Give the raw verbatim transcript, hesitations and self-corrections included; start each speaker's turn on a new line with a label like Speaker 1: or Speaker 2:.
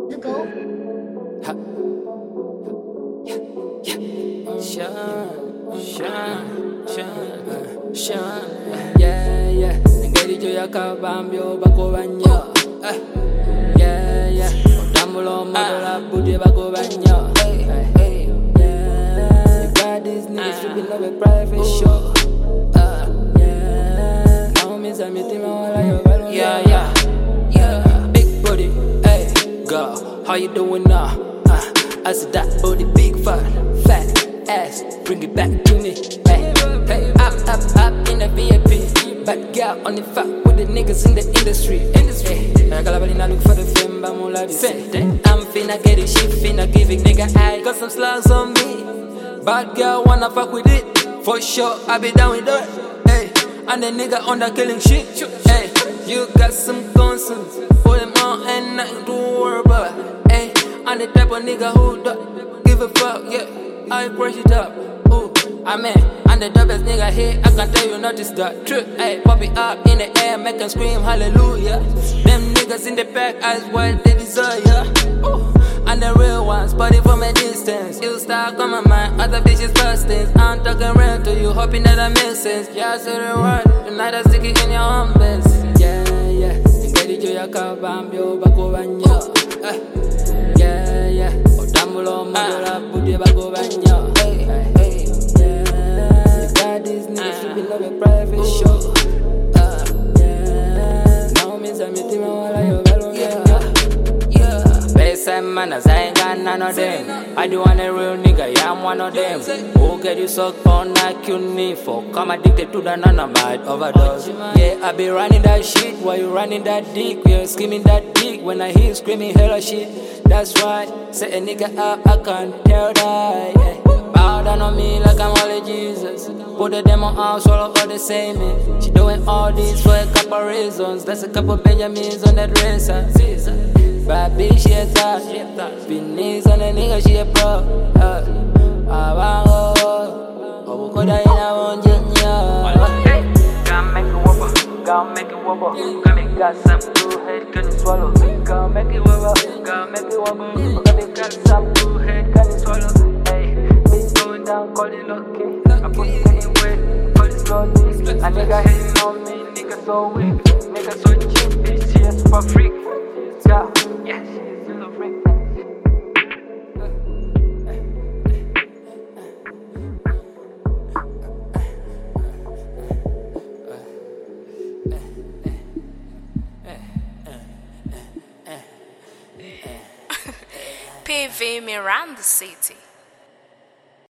Speaker 1: You go.
Speaker 2: Ha. Yeah, yeah. Shine, shine, shine, shine. Yeah, yeah. Engeri jo yakabambyo bakobanya. Yeah, yeah. Otambulo modola budye bakobanya. Hey, yeah. You got these niggas to be love a private show. Yeah. Now me say me tima wala yo balon. Yeah, yeah, yeah. Big body, hey, girl, how you doing now? Uh, I said that booty, big fat, fat ass, bring it back to me. Hey, hey, up, up, up in the V I P. Bad girl on the fuck with the niggas in the industry. Industry. I got a look for the fame, but I'm like I'm finna get it, she finna give it, nigga. I got some slugs on me. Bad girl wanna fuck with it, for sure. I be down with that. Hey, and the nigga on the killing shit. Hey, you got some concerns, put them on and nothing to worry about. Hey, I'm the type of nigga who don't give a fuck, yeah, I brush it up, ooh, I mean, I'm the dopest nigga here, I can tell you notice that, true, hey, pop it up in the air, make them scream hallelujah, them niggas in the back, eyes what they desire, ooh, and the real ones, spotting from a distance, you start on my mind, other bitches busting, I'm talking real to you, hoping that I make sense, yeah, I say the word, tonight I stick it in your armpits, yeah, yeah, engeri jo yakabambyo bakobanya, eh. Yeah, yeah. Otambulo modola budye bakobanya. Hey, hey, yeah. You got these niggas to be love a private show. Uh, yeah. Now me say me tima wala yo balon. Yeah, yeah. Best manners, I ain't got none of them. I do want a real nigga, yeah, I'm one of them. Who get you sucked on like you need for? Come addicted to the nonamide overdose. Yeah, I be running that shit while you running that dick. We are screaming that dick when I hear you screaming hella shit. That's right, say a nigga up, I can't tell that. Yeah. Bow down on me like I'm only Jesus. Put the demo out, swallow all the same. Man. She doing all this for a couple reasons. That's a couple Benjamins on that racer. Bad bitch, she a thot. Beneath on the nigga, she a pro. I want go. Oh, we could have in a one jet, yeah. Gotta make it wobble, gotta make it wobble. Got me got something to head, can you swallow? Gotta make it wobble, gotta make it wobble. Got me got something to head, can you swallow? Hey, bitch going down, call it lucky. I put it anywhere, call it slowly. A nigga hating on me, nigga so weak, nigga so cheap, bitch, she a super freak. Yeah, yeah, she is still a freak.
Speaker 3: P V Miranda City.